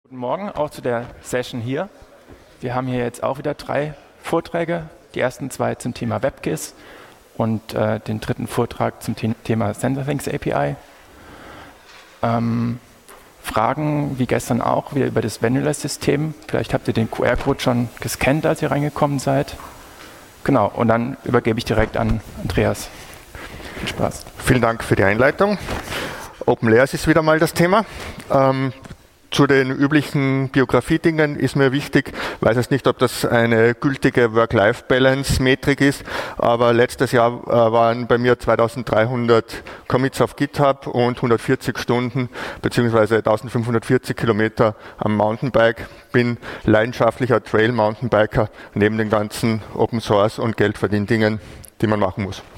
Guten Morgen auch zu der Session hier. Wir haben hier jetzt auch wieder 3 Vorträge. Die ersten 2 zum Thema WebGIS und den dritten Vortrag zum Thema SensorThings API. Fragen wie gestern auch wieder über das Vanilla-System. Vielleicht habt ihr den QR-Code schon gescannt, als ihr reingekommen seid. Genau, und dann übergebe ich direkt an Andreas. Viel Spaß. Vielen Dank für die Einleitung. Open Layers ist wieder mal das Thema. Zu den üblichen Biografie-Dingen ist mir wichtig, ich weiß jetzt nicht, ob das eine gültige Work-Life-Balance-Metrik ist, aber letztes Jahr waren bei mir 2300 Commits auf GitHub und 140 Stunden bzw. 1540 Kilometer am Mountainbike. Bin leidenschaftlicher Trail-Mountainbiker neben den ganzen Open-Source- und Geldverdien-Dingen, die man machen muss.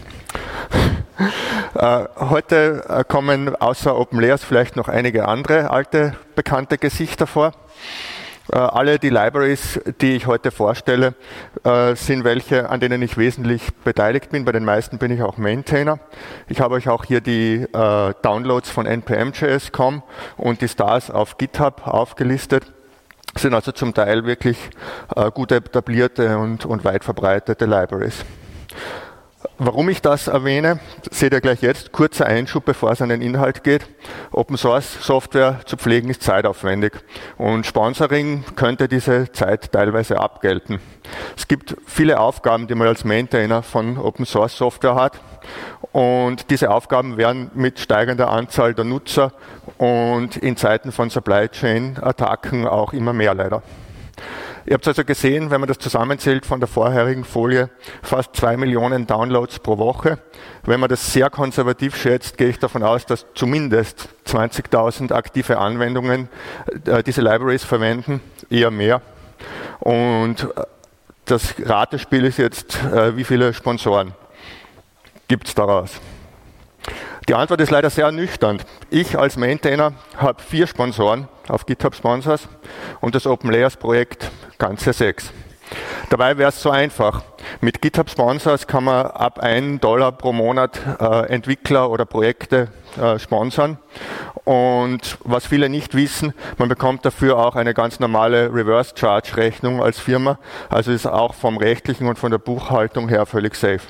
Heute kommen außer Open Layers vielleicht noch einige andere alte, bekannte Gesichter vor. Alle die Libraries, die ich heute vorstelle, sind welche, an denen ich wesentlich beteiligt bin. Bei den meisten bin ich auch Maintainer. Ich habe euch auch hier die Downloads von npm.js.com und die Stars auf GitHub aufgelistet. Das sind also zum Teil wirklich gut etablierte und weit verbreitete Libraries. Warum ich das erwähne, seht ihr gleich jetzt. Kurzer Einschub, bevor es an den Inhalt geht. Open Source Software zu pflegen ist zeitaufwendig und Sponsoring könnte diese Zeit teilweise abgelten. Es gibt viele Aufgaben, die man als Maintainer von Open Source Software hat und diese Aufgaben werden mit steigender Anzahl der Nutzer und in Zeiten von Supply Chain Attacken auch immer mehr leider. Ihr habt also gesehen, wenn man das zusammenzählt von der vorherigen Folie, fast 2 Millionen Downloads pro Woche. Wenn man das sehr konservativ schätzt, gehe ich davon aus, dass zumindest 20.000 aktive Anwendungen diese Libraries verwenden, eher mehr. Und das Ratespiel ist jetzt, wie viele Sponsoren gibt es daraus? Die Antwort ist leider sehr ernüchternd. Ich als Maintainer habe 4 Sponsoren auf GitHub Sponsors und das Open Layers Projekt ganze 6. Dabei wäre es so einfach. Mit GitHub Sponsors kann man ab $1 pro Monat Entwickler oder Projekte sponsern. Und was viele nicht wissen, man bekommt dafür auch eine ganz normale Reverse Charge Rechnung als Firma. Also ist auch vom rechtlichen und von der Buchhaltung her völlig safe.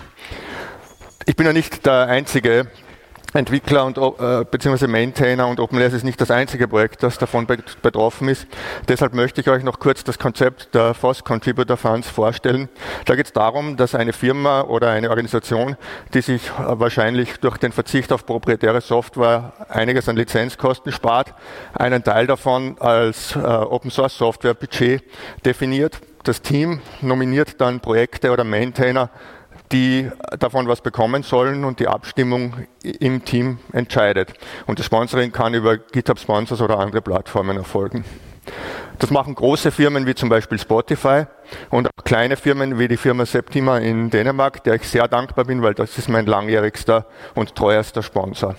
Ich bin ja nicht der einzige Entwickler und beziehungsweise Maintainer und Open Layers ist nicht das einzige Projekt, das davon betroffen ist. Deshalb möchte ich euch noch kurz das Konzept der FOSS Contributor Funds vorstellen. Da geht es darum, dass eine Firma oder eine Organisation, die sich wahrscheinlich durch den Verzicht auf proprietäre Software einiges an Lizenzkosten spart, einen Teil davon als Open Source Software Budget definiert. Das Team nominiert dann Projekte oder Maintainer, die davon was bekommen sollen und die Abstimmung im Team entscheidet. Und das Sponsoring kann über GitHub Sponsors oder andere Plattformen erfolgen. Das machen große Firmen wie zum Beispiel Spotify und auch kleine Firmen wie die Firma Septima in Dänemark, der ich sehr dankbar bin, weil das ist mein langjährigster und treuerster Sponsor.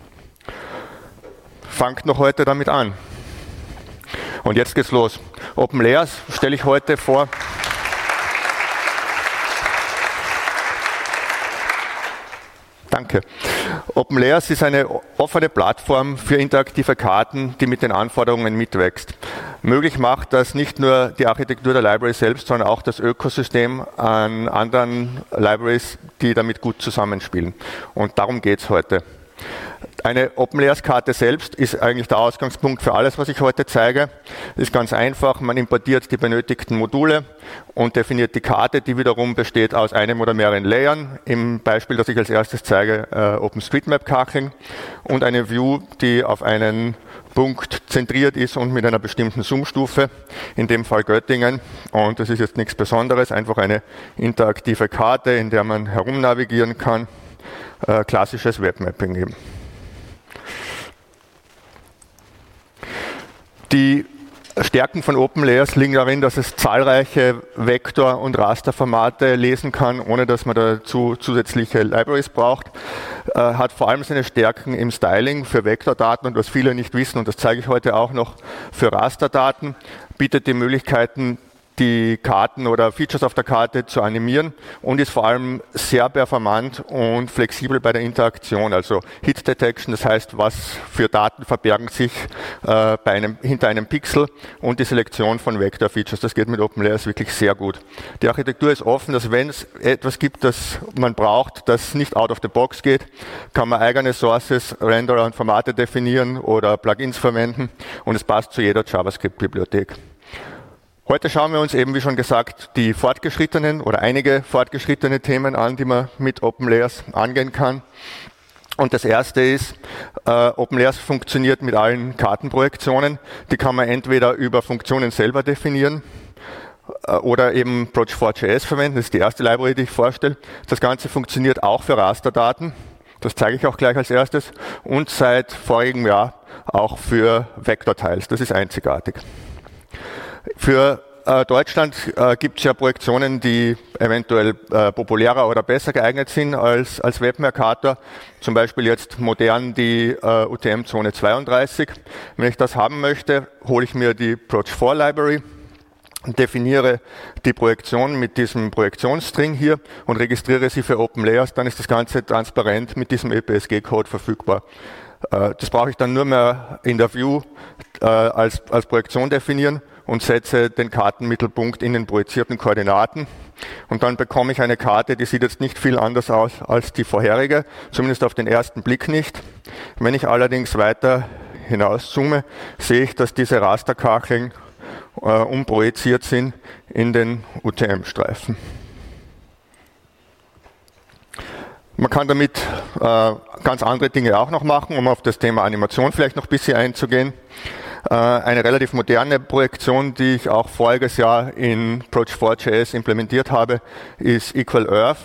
Fangt noch heute damit an. Und jetzt geht's los. Open Layers stelle ich heute vor. Danke. Open Layers ist eine offene Plattform für interaktive Karten, die mit den Anforderungen mitwächst. Möglich macht das nicht nur die Architektur der Library selbst, sondern auch das Ökosystem an anderen Libraries, die damit gut zusammenspielen. Und darum geht es heute. Eine Open Layers Karte selbst ist eigentlich der Ausgangspunkt für alles, was ich heute zeige. Es ist ganz einfach, man importiert die benötigten Module und definiert die Karte, die wiederum besteht aus einem oder mehreren Layern. Im Beispiel, das ich als erstes zeige, OpenStreetMap-Kacheln und eine View, die auf einen Punkt zentriert ist und mit einer bestimmten Zoom-Stufe, in dem Fall Göttingen. Und das ist jetzt nichts Besonderes, einfach eine interaktive Karte, in der man herumnavigieren kann. Klassisches Webmapping eben. Die Stärken von Open Layers liegen darin, dass es zahlreiche Vektor- und Rasterformate lesen kann, ohne dass man dazu zusätzliche Libraries braucht. Hat vor allem seine Stärken im Styling für Vektordaten und was viele nicht wissen, und das zeige ich heute auch noch, für Rasterdaten, bietet die Möglichkeiten, die Karten oder Features auf der Karte zu animieren und ist vor allem sehr performant und flexibel bei der Interaktion. Also Hit Detection, das heißt, was für Daten verbergen sich hinter einem Pixel, und die Selektion von Vector-Features. Das geht mit OpenLayers wirklich sehr gut. Die Architektur ist offen, dass wenn es etwas gibt, das man braucht, das nicht out of the box geht, kann man eigene Sources, Renderer und Formate definieren oder Plugins verwenden, und es passt zu jeder JavaScript-Bibliothek. Heute schauen wir uns eben, wie schon gesagt, die fortgeschrittenen oder einige fortgeschrittene Themen an, die man mit OpenLayers angehen kann. Und das erste ist, OpenLayers funktioniert mit allen Kartenprojektionen. Die kann man entweder über Funktionen selber definieren oder eben Proj4js verwenden. Das ist die erste Library, die ich vorstelle. Das Ganze funktioniert auch für Rasterdaten. Das zeige ich auch gleich als erstes. Und seit vorigem Jahr auch für Vector-Tiles. Das ist einzigartig. Für Deutschland gibt es ja Projektionen, die eventuell populärer oder besser geeignet sind als Webmercator. Zum Beispiel jetzt modern die UTM-Zone 32. Wenn ich das haben möchte, hole ich mir die Proj4 Library, definiere die Projektion mit diesem Projektionsstring hier und registriere sie für OpenLayers. Dann ist das Ganze transparent mit diesem EPSG-Code verfügbar. Das brauche ich dann nur mehr in der View als Projektion definieren und setze den Kartenmittelpunkt in den projizierten Koordinaten. Und dann bekomme ich eine Karte, die sieht jetzt nicht viel anders aus als die vorherige, zumindest auf den ersten Blick nicht. Wenn ich allerdings weiter hinauszoome, sehe ich, dass diese Rasterkacheln umprojiziert sind in den UTM-Streifen. Man kann damit ganz andere Dinge auch noch machen, um auf das Thema Animation vielleicht noch ein bisschen einzugehen. Eine relativ moderne Projektion, die ich auch voriges Jahr in Proj4js implementiert habe, ist Equal Earth.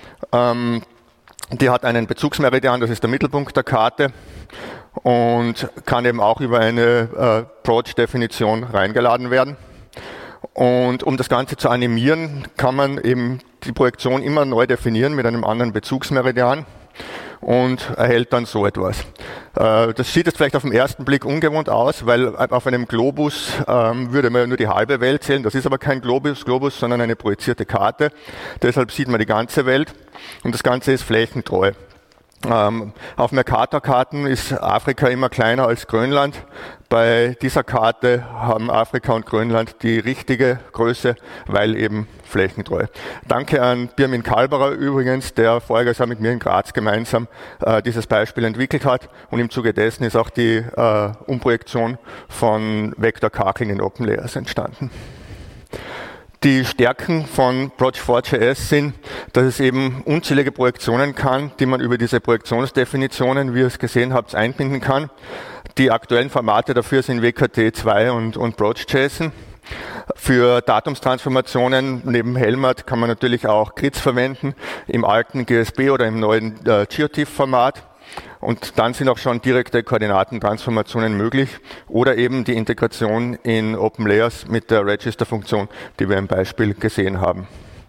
Die hat einen Bezugsmeridian, das ist der Mittelpunkt der Karte, und kann eben auch über eine Proj-Definition reingeladen werden. Und um das Ganze zu animieren, kann man eben die Projektion immer neu definieren mit einem anderen Bezugsmeridian und erhält dann so etwas. Das sieht jetzt vielleicht auf den ersten Blick ungewohnt aus, weil auf einem Globus würde man ja nur die halbe Welt sehen. Das ist aber kein Globus, sondern eine projizierte Karte. Deshalb sieht man die ganze Welt, und das Ganze ist flächentreu. Auf Mercator-Karten ist Afrika immer kleiner als Grönland. Bei dieser Karte haben Afrika und Grönland die richtige Größe, weil eben flächentreu. Danke an Birmin Kalberer übrigens, der voriges Jahr mit mir in Graz gemeinsam dieses Beispiel entwickelt hat, und im Zuge dessen ist auch die Umprojektion von Vektorkakeln in OpenLayers entstanden. Die Stärken von Proj4js sind, dass es eben unzählige Projektionen kann, die man über diese Projektionsdefinitionen, wie ihr es gesehen habt, einbinden kann. Die aktuellen Formate dafür sind WKT2 und Proj.json. Für Datumstransformationen neben Helmut kann man natürlich auch Grids verwenden, im alten GSB oder im neuen GeoTIFF-Format. Und dann sind auch schon direkte Koordinatentransformationen möglich oder eben die Integration in OpenLayers mit der Register-Funktion, die wir im Beispiel gesehen haben.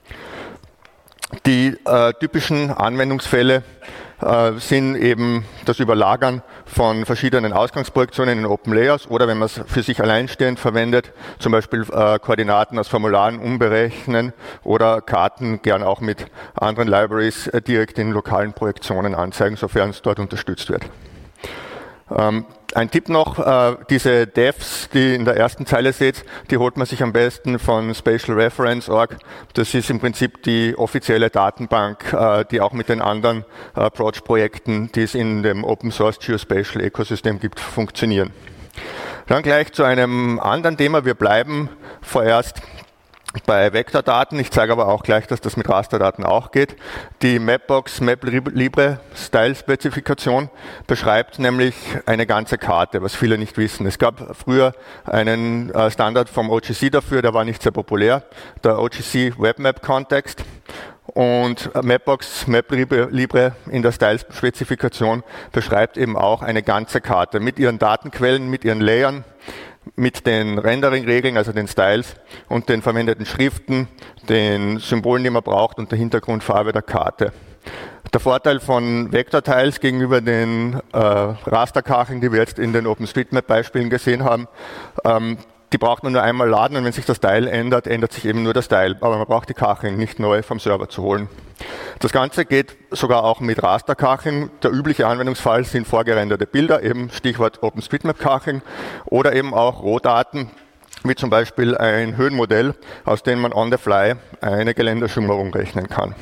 Die typischen Anwendungsfälle sind eben das Überlagern von verschiedenen Ausgangsprojektionen in OpenLayers oder wenn man es für sich alleinstehend verwendet, zum Beispiel Koordinaten aus Formularen umberechnen oder Karten gern auch mit anderen Libraries direkt in lokalen Projektionen anzeigen, sofern es dort unterstützt wird. Ein Tipp noch, diese Defs, die ihr in der ersten Zeile seht, die holt man sich am besten von spatialreference.org. Das ist im Prinzip die offizielle Datenbank, die auch mit den anderen Proj-Projekten, die es in dem Open Source Geospatial Ökosystem gibt, funktionieren. Dann gleich zu einem anderen Thema. Wir bleiben vorerst bei Vektordaten. Ich zeige aber auch gleich, dass das mit Rasterdaten auch geht. Die Mapbox MapLibre Style Spezifikation beschreibt nämlich eine ganze Karte, was viele nicht wissen. Es gab früher einen Standard vom OGC dafür, der war nicht sehr populär, der OGC WebMap Context. Und Mapbox MapLibre in der Style-Spezifikation beschreibt eben auch eine ganze Karte mit ihren Datenquellen, mit ihren Layern, mit den Rendering-Regeln, also den Styles und den verwendeten Schriften, den Symbolen, die man braucht und der Hintergrundfarbe der Karte. Der Vorteil von Vektor-Tiles gegenüber den Rasterkacheln, die wir jetzt in den OpenStreetMap-Beispielen gesehen haben, die braucht man nur einmal laden und wenn sich das Style ändert, ändert sich eben nur das Style. Aber man braucht die Kacheln nicht neu vom Server zu holen. Das Ganze geht sogar auch mit Rasterkacheln. Der übliche Anwendungsfall sind vorgerenderte Bilder, eben Stichwort OpenStreetMap-Kacheln oder eben auch Rohdaten, wie zum Beispiel ein Höhenmodell, aus dem man on the fly eine Geländeschummerung rechnen kann.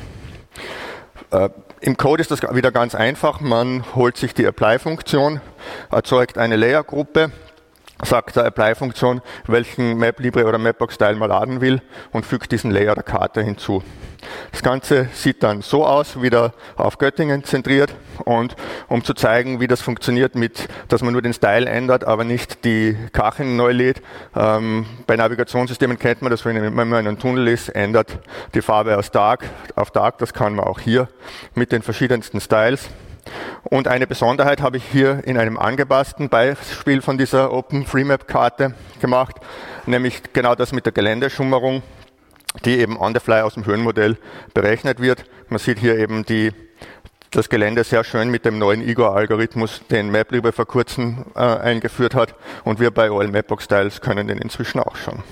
Im Code ist das wieder ganz einfach. Man holt sich die Apply-Funktion, erzeugt eine Layer-Gruppe, sagt der Apply-Funktion, welchen MapLibre oder Mapbox-Style man laden will und fügt diesen Layer der Karte hinzu. Das Ganze sieht dann so aus, wieder auf Göttingen zentriert, und um zu zeigen, wie das funktioniert, dass man nur den Style ändert, aber nicht die Kacheln neu lädt. Bei Navigationssystemen kennt man das, wenn man in einem Tunnel ist, ändert die Farbe aus Dark auf Dark. Das kann man auch hier mit den verschiedensten Styles. Und eine Besonderheit habe ich hier in einem angepassten Beispiel von dieser OpenStreetMap-Karte gemacht, nämlich genau das mit der Geländeschummerung, die eben on the fly aus dem Höhenmodell berechnet wird. Man sieht hier eben das Gelände sehr schön mit dem neuen Igor-Algorithmus, den MapLibre vor kurzem eingeführt hat, und wir bei OL Mapbox Styles können den inzwischen auch schon.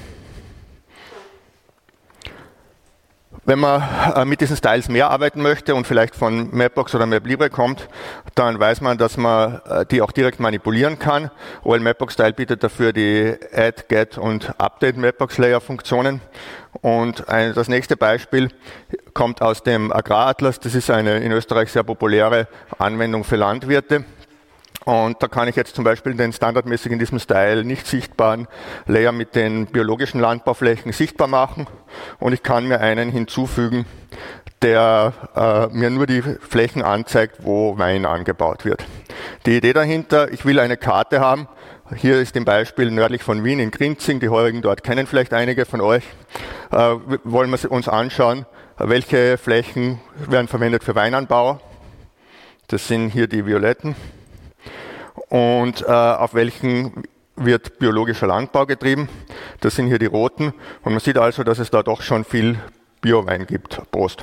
Wenn man mit diesen Styles mehr arbeiten möchte und vielleicht von Mapbox oder MapLibre kommt, dann weiß man, dass man die auch direkt manipulieren kann. OL Mapbox Style bietet dafür die Add, Get und Update Mapbox Layer Funktionen. Und das nächste Beispiel kommt aus dem Agraratlas. Das ist eine in Österreich sehr populäre Anwendung für Landwirte. Und da kann ich jetzt zum Beispiel den standardmäßig in diesem Style nicht sichtbaren Layer mit den biologischen Landbauflächen sichtbar machen. Und ich kann mir einen hinzufügen, der mir nur die Flächen anzeigt, wo Wein angebaut wird. Die Idee dahinter: Ich will eine Karte haben. Hier ist im Beispiel nördlich von Wien in Grinzing. Die Heurigen dort kennen vielleicht einige von euch. Wollen wir uns anschauen, welche Flächen werden verwendet für Weinanbau. Das sind hier die violetten. Und auf welchen wird biologischer Landbau getrieben. Das sind hier die roten. Und man sieht also, dass es da doch schon viel Biowein gibt. Prost.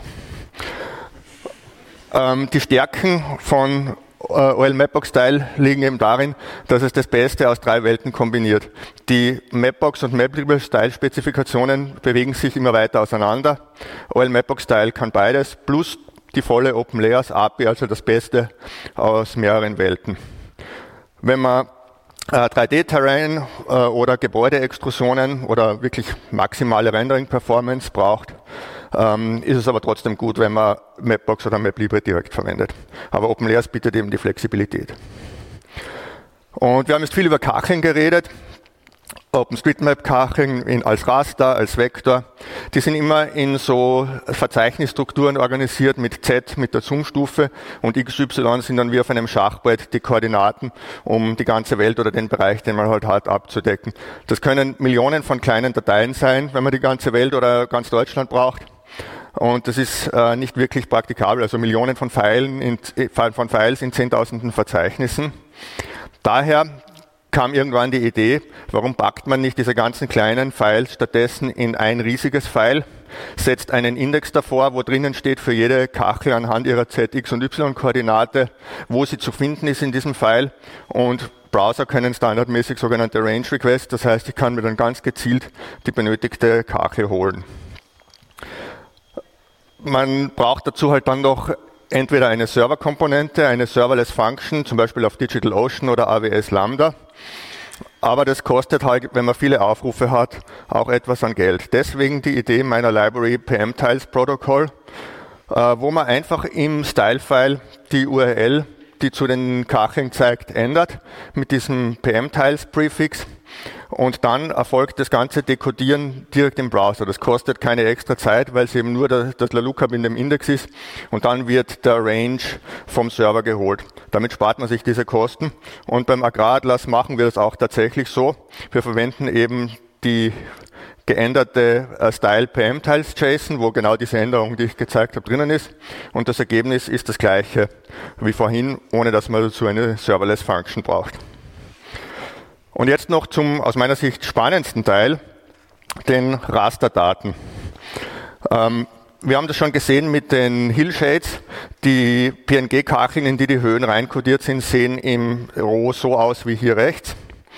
Die Stärken von OL Mapbox Style liegen eben darin, dass es das Beste aus 3 Welten kombiniert. Die Mapbox und MapLibre Style Spezifikationen bewegen sich immer weiter auseinander. OL Mapbox Style kann beides, plus die volle Open Layers API, also das Beste aus mehreren Welten. Wenn man 3D-Terrain oder Gebäudeextrusionen oder wirklich maximale Rendering-Performance braucht, ist es aber trotzdem gut, wenn man Mapbox oder MapLibre direkt verwendet. Aber OpenLayers bietet eben die Flexibilität. Und wir haben jetzt viel über Kacheln geredet. OpenStreetMap-Kacheln als Raster, als Vektor. Die sind immer in so Verzeichnisstrukturen organisiert mit Z, mit der Zoom-Stufe, und XY sind dann wie auf einem Schachbrett die Koordinaten, um die ganze Welt oder den Bereich, den man halt hat, abzudecken. Das können Millionen von kleinen Dateien sein, wenn man die ganze Welt oder ganz Deutschland braucht. Und das ist nicht wirklich praktikabel, also Millionen von Files in Zehntausenden Verzeichnissen. Daher kam irgendwann die Idee, warum packt man nicht diese ganzen kleinen Files stattdessen in ein riesiges File, setzt einen Index davor, wo drinnen steht für jede Kachel anhand ihrer Z, X und Y-Koordinate, wo sie zu finden ist in diesem File, und Browser können standardmäßig sogenannte Range Requests, das heißt, ich kann mir dann ganz gezielt die benötigte Kachel holen. Man braucht dazu halt dann noch entweder eine Serverkomponente, eine Serverless Function, zum Beispiel auf DigitalOcean oder AWS Lambda. Aber das kostet halt, wenn man viele Aufrufe hat, auch etwas an Geld. Deswegen die Idee meiner Library PM-Tiles Protocol, wo man einfach im Style-File die URL, die zu den Kacheln zeigt, ändert mit diesem PM-Tiles-Prefix. Und dann erfolgt das ganze Dekodieren direkt im Browser. Das kostet keine extra Zeit, weil es eben nur das LLookup in dem Index ist. Und dann wird der Range vom Server geholt. Damit spart man sich diese Kosten. Und beim Agraratlas machen wir das auch tatsächlich so. Wir verwenden eben die geänderte Style PM-Tiles JSON, wo genau diese Änderung, die ich gezeigt habe, drinnen ist. Und das Ergebnis ist das gleiche wie vorhin, ohne dass man dazu eine Serverless Function braucht. Und jetzt noch zum aus meiner Sicht spannendsten Teil, den Rasterdaten. Wir haben das schon gesehen mit den Hillshades. Die PNG-Kacheln, in die die Höhen reinkodiert sind, sehen im RAW so aus wie hier rechts.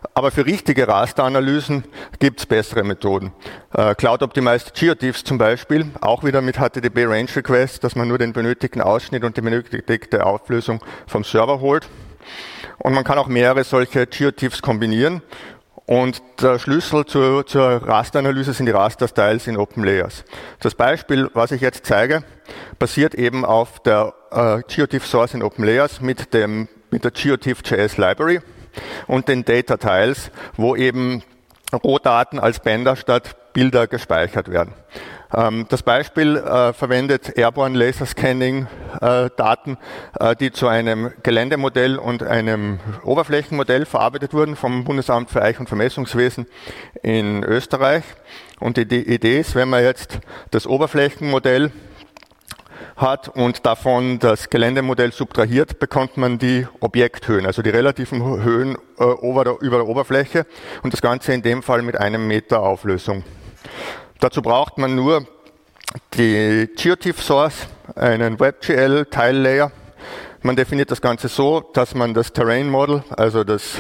Aber für richtige Rasteranalysen gibt es bessere Methoden. Cloud Optimized Geotiffs zum Beispiel, auch wieder mit HTTP Range Request, dass man nur den benötigten Ausschnitt und die benötigte Auflösung vom Server holt. Und man kann auch mehrere solche Geotiffs kombinieren. Und der Schlüssel zur Rasteranalyse sind die Raster-Styles in OpenLayers. Das Beispiel, was ich jetzt zeige, basiert eben auf der Geotiff-Source in OpenLayers mit der Geotiff.js Library und den Data-Tiles, wo eben Rohdaten als Bänder statt Bilder gespeichert werden. Das Beispiel verwendet Airborne Laser Scanning Daten, die zu einem Geländemodell und einem Oberflächenmodell verarbeitet wurden vom Bundesamt für Eich- und Vermessungswesen in Österreich. Und die Idee ist, wenn man jetzt das Oberflächenmodell hat und davon das Geländemodell subtrahiert, bekommt man die Objekthöhen, also die relativen Höhen über der Oberfläche und das Ganze in dem Fall mit 1 Meter Auflösung. Dazu braucht man nur die Geotiff-Source, einen WebGL-Tile-Layer. Man definiert das Ganze so, dass man das Terrain Model, also das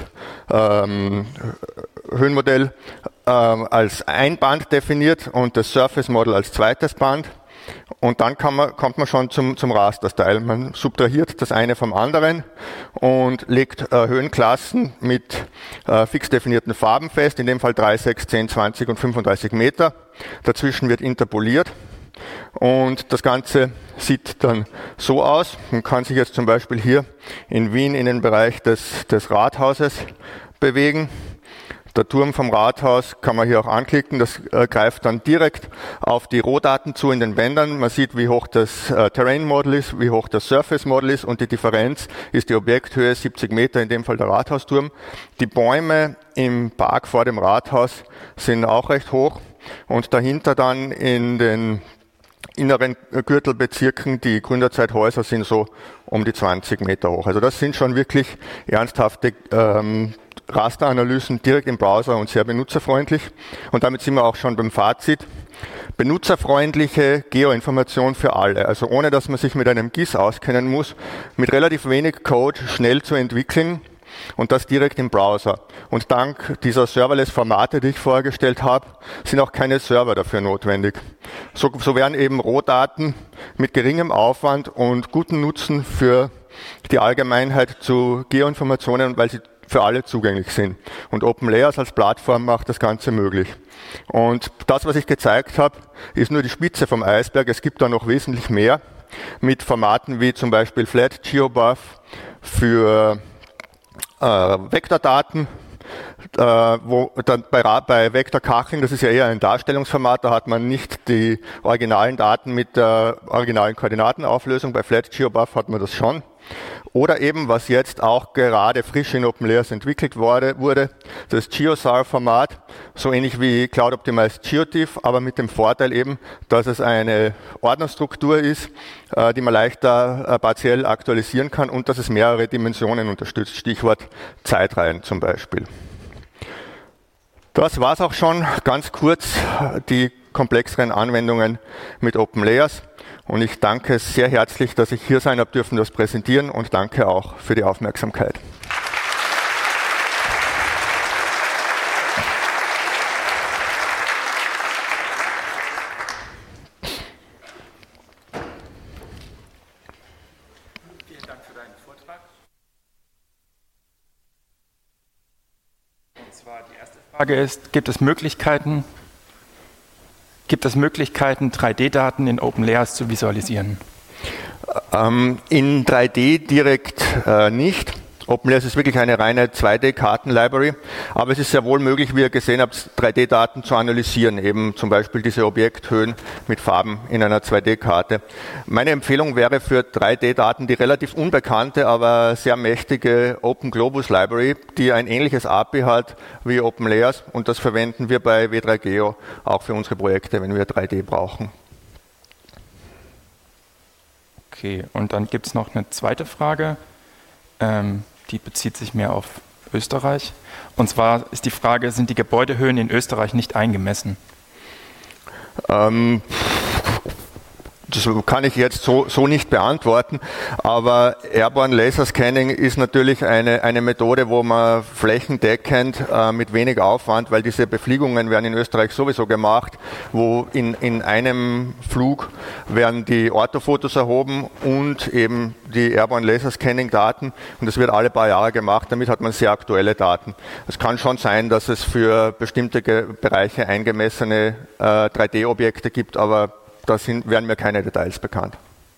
Höhenmodell, als ein Band definiert und das Surface Model als zweites Band. Und dann kommt man schon zum Raster-Style. Man subtrahiert das eine vom anderen und legt Höhenklassen mit fix definierten Farben fest, in dem Fall 3, 6, 10, 20 und 35 Meter. Dazwischen wird interpoliert und das Ganze sieht dann so aus. Man kann sich jetzt zum Beispiel hier in Wien in den Bereich des Rathauses bewegen. Der Turm vom Rathaus kann man hier auch anklicken, das greift dann direkt auf die Rohdaten zu in den Bändern. Man sieht, wie hoch das Terrain Model ist, wie hoch das Surface Model ist und die Differenz ist die Objekthöhe 70 Meter, in dem Fall der Rathausturm. Die Bäume im Park vor dem Rathaus sind auch recht hoch und dahinter dann in den inneren Gürtelbezirken, die Gründerzeithäuser sind so um die 20 Meter hoch. Also das sind schon wirklich ernsthafte Rasteranalysen direkt im Browser und sehr benutzerfreundlich. Und damit sind wir auch schon beim Fazit. Benutzerfreundliche Geoinformation für alle, also ohne dass man sich mit einem GIS auskennen muss, mit relativ wenig Code schnell zu entwickeln und das direkt im Browser. Und dank dieser Serverless-Formate, die ich vorgestellt habe, sind auch keine Server dafür notwendig. So werden eben Rohdaten mit geringem Aufwand und gutem Nutzen für die Allgemeinheit zu Geoinformationen, weil sie für alle zugänglich sind. Und OpenLayers als Plattform macht das Ganze möglich. Und das, was ich gezeigt habe, ist nur die Spitze vom Eisberg. Es gibt da noch wesentlich mehr mit Formaten wie zum Beispiel Flat GeoBuff für Vektordaten, wo dann bei Vektorkacheln, das ist ja eher ein Darstellungsformat, da hat man nicht die originalen Daten mit der originalen Koordinatenauflösung. Bei Flat GeoBuff hat man das schon. Oder eben, was jetzt auch gerade frisch in OpenLayers entwickelt wurde, das GeoSAR-Format, so ähnlich wie Cloud Optimized Geotiff, aber mit dem Vorteil eben, dass es eine Ordnerstruktur ist, die man leichter partiell aktualisieren kann und dass es mehrere Dimensionen unterstützt, Stichwort Zeitreihen zum Beispiel. Das war's auch schon, ganz kurz die komplexeren Anwendungen mit OpenLayers. Und ich danke sehr herzlich, dass ich hier sein habe dürfen, das präsentieren und danke auch für die Aufmerksamkeit. Vielen Dank für deinen Vortrag. Und zwar die erste Frage ist, gibt es Möglichkeiten, 3D-Daten in OpenLayers zu visualisieren? In 3D direkt nicht. OpenLayers ist wirklich eine reine 2D-Karten-Library, aber es ist sehr wohl möglich, wie ihr gesehen habt, 3D-Daten zu analysieren, eben zum Beispiel diese Objekthöhen mit Farben in einer 2D-Karte. Meine Empfehlung wäre für 3D-Daten die relativ unbekannte, aber sehr mächtige OpenGlobus Library, die ein ähnliches API hat wie OpenLayers und das verwenden wir bei W3Geo auch für unsere Projekte, wenn wir 3D brauchen. Okay, und dann gibt es noch eine zweite Frage. Die bezieht sich mehr auf Österreich. Und zwar ist die Frage, sind die Gebäudehöhen in Österreich nicht eingemessen? Das kann ich jetzt so nicht beantworten, aber Airborne Laser Scanning ist natürlich eine Methode, wo man flächendeckend mit wenig Aufwand, weil diese Befliegungen werden in Österreich sowieso gemacht, wo in einem Flug werden die Orthofotos erhoben und eben die Airborne Laser Scanning Daten, und das wird alle paar Jahre gemacht, damit hat man sehr aktuelle Daten. Es kann schon sein, dass es für bestimmte Bereiche eingemessene 3D-Objekte gibt, aber da werden mir keine Details bekannt.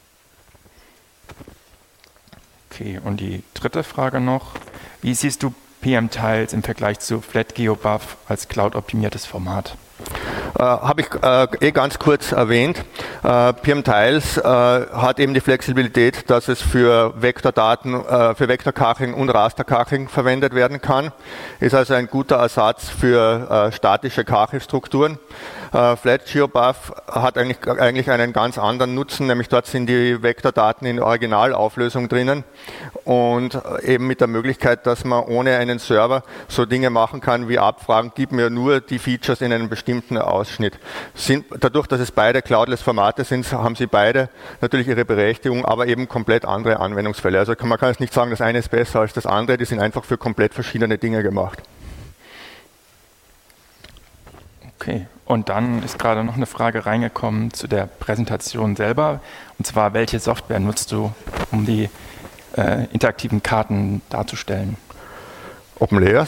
Okay, und die dritte Frage noch. Wie siehst du PM-Tiles im Vergleich zu FlatGeoBuff als cloud-optimiertes Format? Habe ich ganz kurz erwähnt. PM-Tiles hat eben die Flexibilität, dass es für Vektordaten, für Vektorkaching und Rasterkaching verwendet werden kann. Ist also ein guter Ersatz für statische Kachelstrukturen. FlatGeoBuff hat eigentlich einen ganz anderen Nutzen, nämlich dort sind die Vektordaten in Originalauflösung drinnen und eben mit der Möglichkeit, dass man ohne einen Server so Dinge machen kann wie abfragen, gib mir nur die Features in einem bestimmten Ausschnitt. Dadurch, dass es beide Cloudless-Formate sind, haben sie beide natürlich ihre Berechtigung, aber eben komplett andere Anwendungsfälle. Also man kann jetzt nicht sagen, das eine ist besser als das andere, die sind einfach für komplett verschiedene Dinge gemacht. Okay, und dann ist gerade noch eine Frage reingekommen zu der Präsentation selber. Und zwar, welche Software nutzt du, um die interaktiven Karten darzustellen? OpenLayers.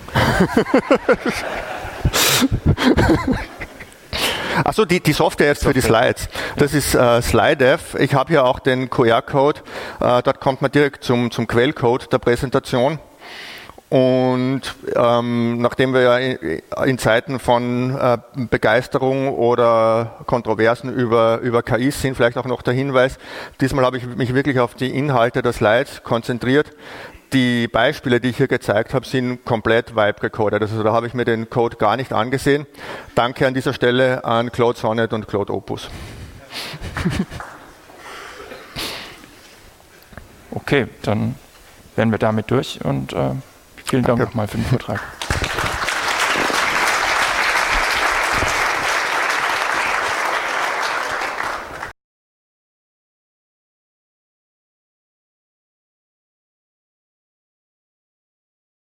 Achso, die Software jetzt für die Slides. Das ist SlideDev. Ich habe hier auch den QR-Code. Dort kommt man direkt zum Quellcode der Präsentation. Und nachdem wir ja in Zeiten von Begeisterung oder Kontroversen über KIs sind, vielleicht auch noch der Hinweis, diesmal habe ich mich wirklich auf die Inhalte der Slides konzentriert. Die Beispiele, die ich hier gezeigt habe, sind komplett Vibe-recorded. Also da habe ich mir den Code gar nicht angesehen. Danke an dieser Stelle an Claude Sonnet und Claude Opus. Okay, dann wären wir damit durch und vielen Dank nochmal für den Vortrag.